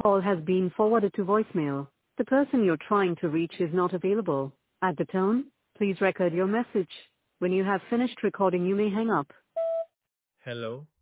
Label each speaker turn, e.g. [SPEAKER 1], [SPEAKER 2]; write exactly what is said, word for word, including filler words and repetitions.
[SPEAKER 1] call has been forwarded to voicemail. The person you're trying to reach is not available. At the tone, please record your message. When you have finished recording, you may hang up.
[SPEAKER 2] Hello.